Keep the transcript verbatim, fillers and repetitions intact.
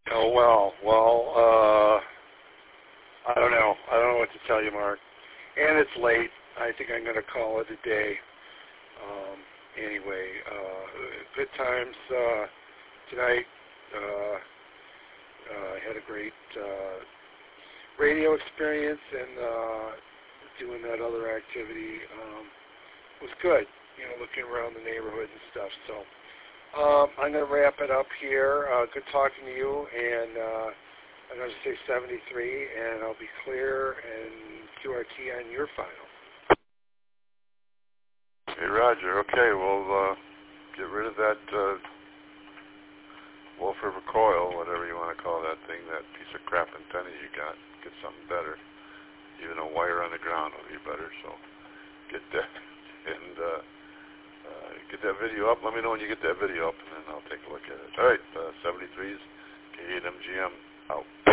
Oh, well, well, uh, I don't know. I don't know what to tell you, Mark. And it's late. I think I'm going to call it a day. Um, anyway, uh, good times uh, tonight. Uh, uh, I had a great uh, radio experience, and uh, doing that other activity um, was good, you know, looking around the neighborhood and stuff. So um, I'm going to wrap it up here. Uh, good talking to you, and uh, I'm going to say seventy-three, and I'll be clear and Q R T on your final. Hey, Roger. Okay, we'll uh, get rid of that uh, Wolf River coil, whatever you want to call that thing, that piece of crap antenna you got. Get something better. Even a wire on the ground will be better. So get that and uh, uh, get that video up. Let me know when you get that video up, and then I'll take a look at it. All right, uh, seventy-threes, K eight M G M out.